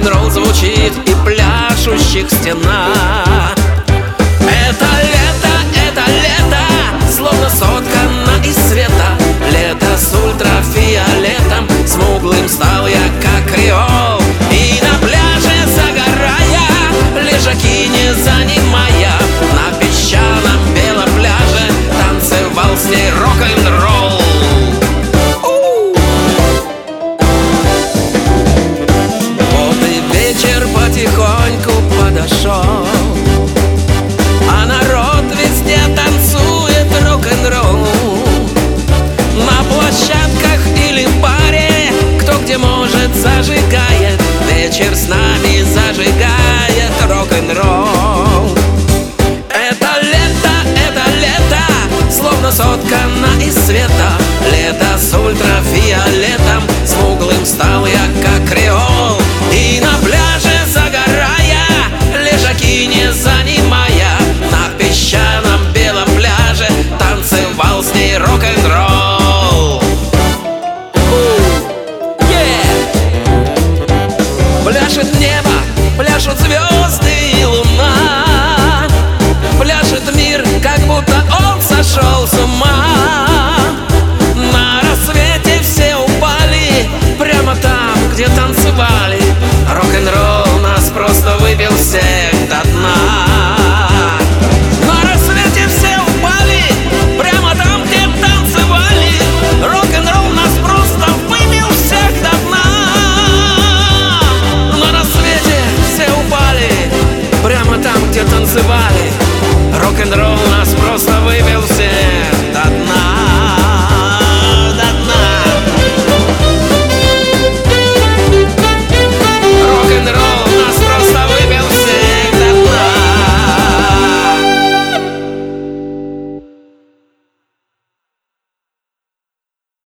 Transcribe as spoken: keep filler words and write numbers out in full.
рок-н-ролл звучит и пляшущих стена. Это лето, это лето, словно соткано из света. Лето с ультрафиолетом, смуглым стал я, как креол. И на пляже загорая, лежаки не занимая, на песчаном белом пляже танцевал с ней рок-н-ролл. Вот и вечер потихоньку подошел, а народ везде танцует рок-н-ролл. На площадках или в баре, кто где может зажигает, вечер с нами зажигает рок-н-ролл. Это лето, это лето, словно соткано из света. Лето с ультрафиолетом, смуглым стал я, как креол. И на пляже загорая, лежаки не занимая, на песчаном белом пляже танцевал с ней рок-н-ролл. Пляшет небо, пляшут звезды и луна, пляшет мир, как будто он сошел с ума. На рассвете все упали прямо там, где танцевали. Рок-н-ролл нас просто выпил всех до дна. На рассвете все упали прямо там, где танцевали. Рок-н-ролл нас просто выпил всех до дна. На рассвете все упали прямо там, где танцевали. Рок-н-ролл нас просто вывел всех